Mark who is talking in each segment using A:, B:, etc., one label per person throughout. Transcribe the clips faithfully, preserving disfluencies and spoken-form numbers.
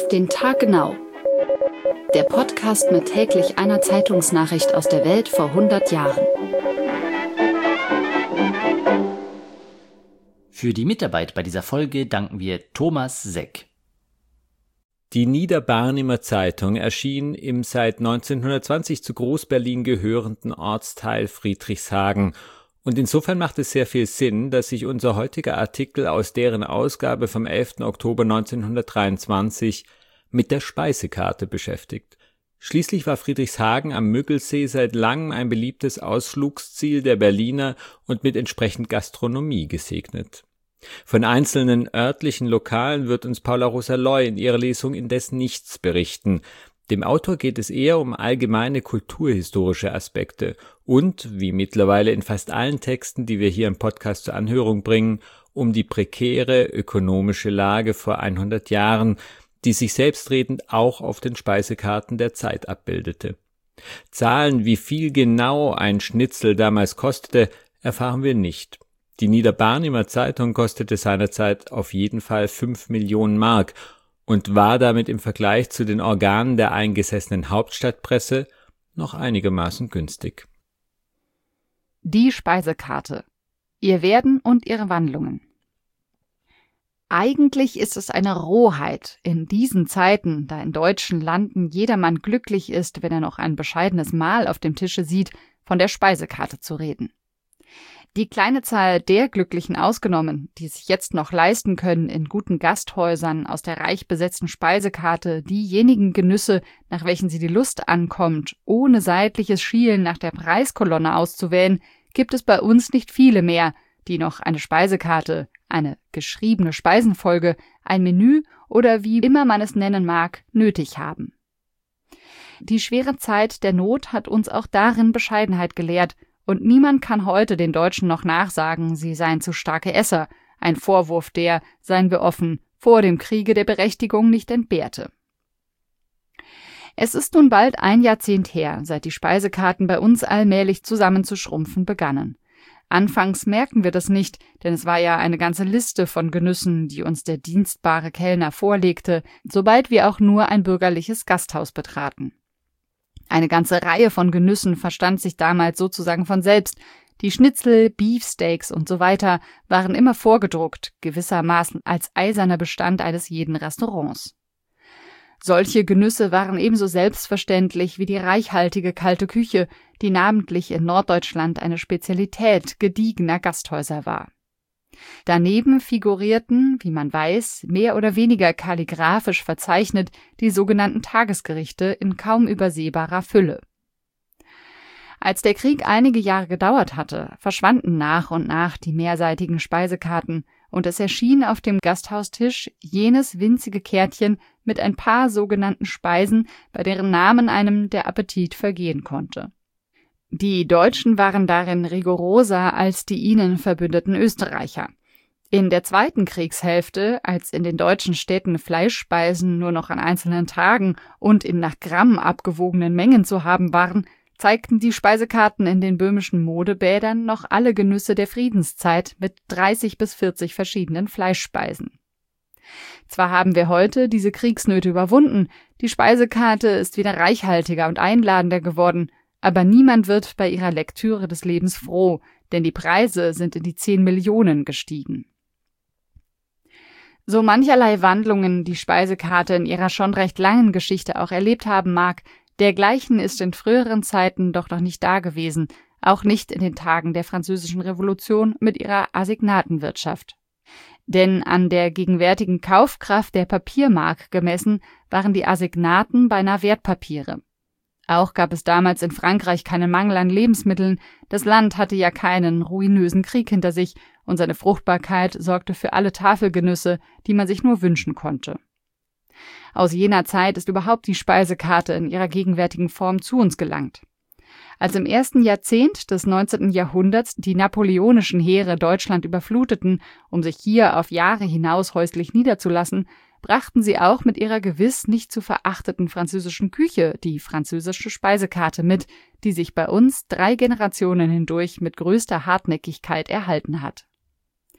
A: den Tag genau. Der Podcast mit täglich einer Zeitungsnachricht aus der Welt vor hundert Jahren.
B: Für die Mitarbeit bei dieser Folge danken wir Thomas Seck.
C: Die Niederbarnimer Zeitung erschien im seit neunzehnhundertzwanzig zu Groß-Berlin gehörenden Ortsteil Friedrichshagen. Und insofern macht es sehr viel Sinn, dass sich unser heutiger Artikel aus deren Ausgabe vom elften Oktober neunzehnhundertdreiundzwanzig mit der Speisekarte beschäftigt. Schließlich war Friedrichshagen am Müggelsee seit langem ein beliebtes Ausflugsziel der Berliner und mit entsprechend Gastronomie gesegnet. Von einzelnen örtlichen Lokalen wird uns Paula Rosa-Loy in ihrer Lesung indes nichts berichten. Dem Autor geht es eher um allgemeine kulturhistorische Aspekte und, wie mittlerweile in fast allen Texten, die wir hier im Podcast zur Anhörung bringen, um die prekäre ökonomische Lage vor hundert Jahren, die sich selbstredend auch auf den Speisekarten der Zeit abbildete. Zahlen, wie viel genau ein Schnitzel damals kostete, erfahren wir nicht. Die Niederbarnimer Zeitung kostete seinerzeit auf jeden Fall fünf Millionen Mark und war damit im Vergleich zu den Organen der eingesessenen Hauptstadtpresse noch einigermaßen günstig.
D: Die Speisekarte. Ihr Werden und ihre Wandlungen. Eigentlich ist es eine Rohheit, in diesen Zeiten, da in deutschen Landen jedermann glücklich ist, wenn er noch ein bescheidenes Mahl auf dem Tische sieht, von der Speisekarte zu reden. Die kleine Zahl der Glücklichen ausgenommen, die sich jetzt noch leisten können, in guten Gasthäusern aus der reich besetzten Speisekarte diejenigen Genüsse, nach welchen sie die Lust ankommt, ohne seitliches Schielen nach der Preiskolonne auszuwählen, gibt es bei uns nicht viele mehr, die noch eine Speisekarte, eine geschriebene Speisenfolge, ein Menü oder wie immer man es nennen mag, nötig haben. Die schwere Zeit der Not hat uns auch darin Bescheidenheit gelehrt, und niemand kann heute den Deutschen noch nachsagen, sie seien zu starke Esser, ein Vorwurf, der, seien wir offen, vor dem Kriege der Berechtigung nicht entbehrte. Es ist nun bald ein Jahrzehnt her, seit die Speisekarten bei uns allmählich zusammenzuschrumpfen begannen. Anfangs merken wir das nicht, denn es war ja eine ganze Liste von Genüssen, die uns der dienstbare Kellner vorlegte, sobald wir auch nur ein bürgerliches Gasthaus betraten. Eine ganze Reihe von Genüssen verstand sich damals sozusagen von selbst. Die Schnitzel, Beefsteaks und so weiter waren immer vorgedruckt, gewissermaßen als eiserner Bestand eines jeden Restaurants. Solche Genüsse waren ebenso selbstverständlich wie die reichhaltige kalte Küche, die namentlich in Norddeutschland eine Spezialität gediegener Gasthäuser war. Daneben figurierten, wie man weiß, mehr oder weniger kalligraphisch verzeichnet die sogenannten Tagesgerichte in kaum übersehbarer Fülle. Als der Krieg einige Jahre gedauert hatte, verschwanden nach und nach die mehrseitigen Speisekarten und es erschien auf dem Gasthaustisch jenes winzige Kärtchen mit ein paar sogenannten Speisen, bei deren Namen einem der Appetit vergehen konnte. Die Deutschen waren darin rigoroser als die ihnen verbündeten Österreicher. In der zweiten Kriegshälfte, als in den deutschen Städten Fleischspeisen nur noch an einzelnen Tagen und in nach Gramm abgewogenen Mengen zu haben waren, zeigten die Speisekarten in den böhmischen Modebädern noch alle Genüsse der Friedenszeit mit dreißig bis vierzig verschiedenen Fleischspeisen. Zwar haben wir heute diese Kriegsnöte überwunden, die Speisekarte ist wieder reichhaltiger und einladender geworden, aber niemand wird bei ihrer Lektüre des Lebens froh, denn die Preise sind in die zehn Millionen gestiegen. So mancherlei Wandlungen die Speisekarte in ihrer schon recht langen Geschichte auch erlebt haben mag, dergleichen ist in früheren Zeiten doch noch nicht dagewesen, auch nicht in den Tagen der Französischen Revolution mit ihrer Assignatenwirtschaft. Denn an der gegenwärtigen Kaufkraft der Papiermark gemessen waren die Assignaten beinahe Wertpapiere. Auch gab es damals in Frankreich keinen Mangel an Lebensmitteln, das Land hatte ja keinen ruinösen Krieg hinter sich und seine Fruchtbarkeit sorgte für alle Tafelgenüsse, die man sich nur wünschen konnte. Aus jener Zeit ist überhaupt die Speisekarte in ihrer gegenwärtigen Form zu uns gelangt. Als im ersten Jahrzehnt des neunzehnten Jahrhunderts die napoleonischen Heere Deutschland überfluteten, um sich hier auf Jahre hinaus häuslich niederzulassen, brachten sie auch mit ihrer gewiss nicht zu verachteten französischen Küche die französische Speisekarte mit, die sich bei uns drei Generationen hindurch mit größter Hartnäckigkeit erhalten hat.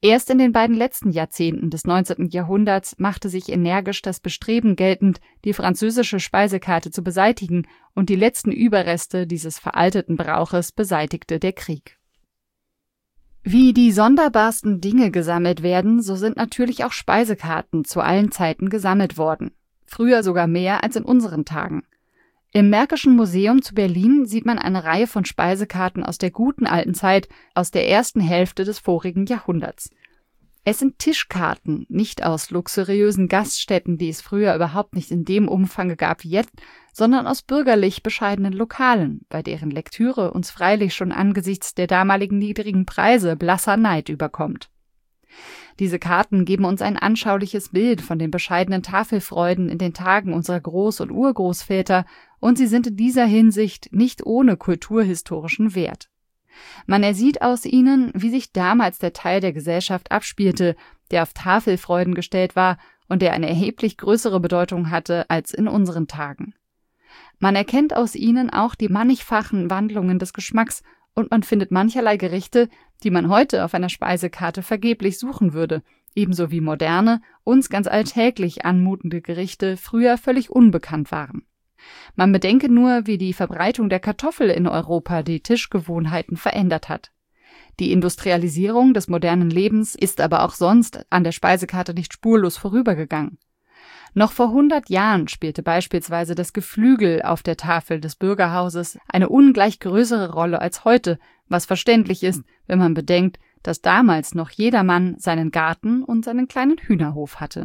D: Erst in den beiden letzten Jahrzehnten des neunzehnten Jahrhunderts machte sich energisch das Bestreben geltend, die französische Speisekarte zu beseitigen, und die letzten Überreste dieses veralteten Brauches beseitigte der Krieg. Wie die sonderbarsten Dinge gesammelt werden, so sind natürlich auch Speisekarten zu allen Zeiten gesammelt worden. Früher sogar mehr als in unseren Tagen. Im Märkischen Museum zu Berlin sieht man eine Reihe von Speisekarten aus der guten alten Zeit, aus der ersten Hälfte des vorigen Jahrhunderts. Es sind Tischkarten, nicht aus luxuriösen Gaststätten, die es früher überhaupt nicht in dem Umfang gab wie jetzt, sondern aus bürgerlich bescheidenen Lokalen, bei deren Lektüre uns freilich schon angesichts der damaligen niedrigen Preise blasser Neid überkommt. Diese Karten geben uns ein anschauliches Bild von den bescheidenen Tafelfreuden in den Tagen unserer Groß- und Urgroßväter, und sie sind in dieser Hinsicht nicht ohne kulturhistorischen Wert. Man ersieht aus ihnen, wie sich damals der Teil der Gesellschaft abspielte, der auf Tafelfreuden gestellt war und der eine erheblich größere Bedeutung hatte als in unseren Tagen. Man erkennt aus ihnen auch die mannigfachen Wandlungen des Geschmacks, und man findet mancherlei Gerichte, die man heute auf einer Speisekarte vergeblich suchen würde, ebenso wie moderne, uns ganz alltäglich anmutende Gerichte früher völlig unbekannt waren. Man bedenke nur, wie die Verbreitung der Kartoffel in Europa die Tischgewohnheiten verändert hat. Die Industrialisierung des modernen Lebens ist aber auch sonst an der Speisekarte nicht spurlos vorübergegangen. Noch vor hundert Jahren spielte beispielsweise das Geflügel auf der Tafel des Bürgerhauses eine ungleich größere Rolle als heute, was verständlich ist, wenn man bedenkt, dass damals noch jedermann seinen Garten und seinen kleinen Hühnerhof hatte.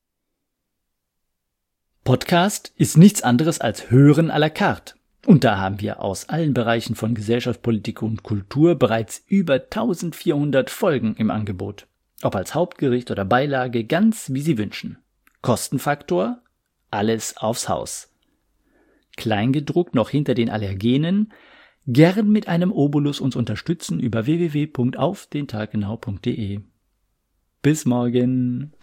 B: Podcast ist nichts anderes als Hören à la carte. Und da haben wir aus allen Bereichen von Gesellschaft, Politik und Kultur bereits über eintausendvierhundert Folgen im Angebot. Ob als Hauptgericht oder Beilage, ganz wie Sie wünschen. Kostenfaktor? Alles aufs Haus. Kleingedruckt noch hinter den Allergenen. Gern mit einem Obolus uns unterstützen über w w w punkt auf den tag genau punkt d e. Bis morgen.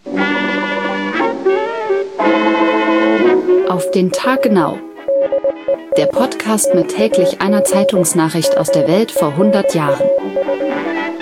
A: Auf den Tag genau. Der Podcast mit täglich einer Zeitungsnachricht aus der Welt vor hundert Jahren.